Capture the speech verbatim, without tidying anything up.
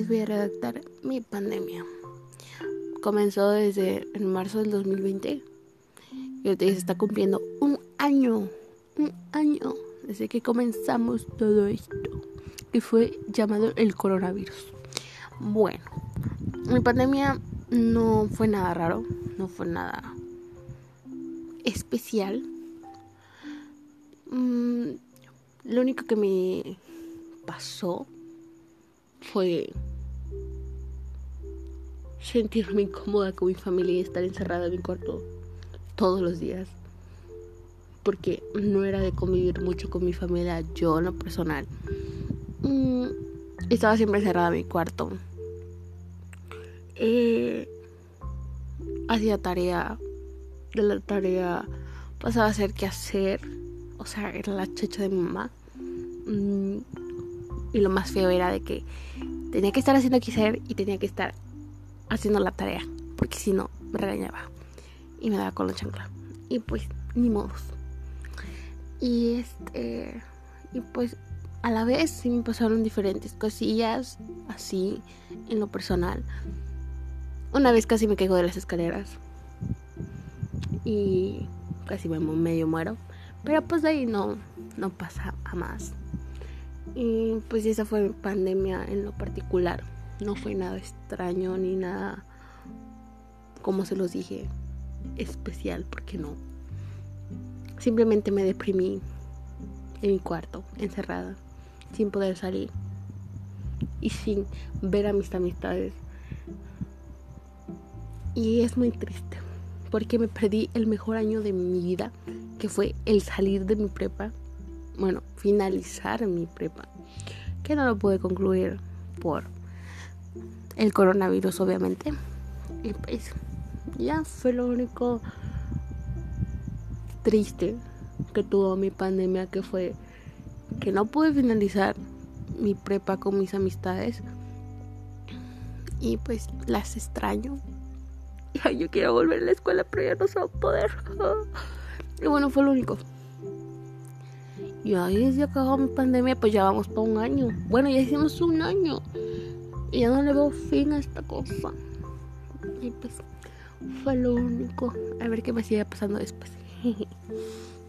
les voy a redactar mi pandemia. Comenzó desde en marzo del dos mil veinte y ahorita ya se está cumpliendo un año, un año desde que comenzamos todo esto, que fue llamado el coronavirus. Bueno, mi pandemia no fue nada raro, no fue nada especial. Mm, lo único que me pasó fue sentirme incómoda con mi familia y estar encerrada en mi cuarto todos los días, porque no era de convivir mucho con mi familia. Yo en lo personal mm, estaba siempre encerrada en mi cuarto. eh, hacía tarea, de la tarea pasaba a hacer qué hacer, o sea, era la chacha de mi mamá. mm, y lo más feo era de que tenía que estar haciendo qué hacer y tenía que estar haciendo la tarea, porque si no me regañaba y me daba con la chancla, y pues ni modos. Y este y pues a la vez sí me pasaron diferentes cosillas así en lo personal. Una vez casi me caigo de las escaleras y casi me medio muero, pero pues de ahí no no pasa a más. Y pues esa fue mi pandemia en lo particular. No fue nada extraño ni nada, como se los dije, especial, porque no. Simplemente me deprimí en mi cuarto, encerrada, sin poder salir y sin ver a mis amistades. Y es muy triste, porque me perdí el mejor año de mi vida, que fue el salir de mi prepa. Bueno, finalizar mi prepa, que no lo pude concluir por el coronavirus, obviamente. Y pues ya fue lo único triste que tuvo mi pandemia, que fue que no pude finalizar mi prepa con mis amistades. Y pues las extraño. Ay, yo quiero volver a la escuela, pero ya no se va a poder. Y bueno, fue lo único. Y ahí desde acabó mi pandemia, pues ya vamos para un año. Bueno, ya hicimos un año y ya no le veo fin a esta cosa. Y pues fue lo único. A ver qué me sigue pasando después.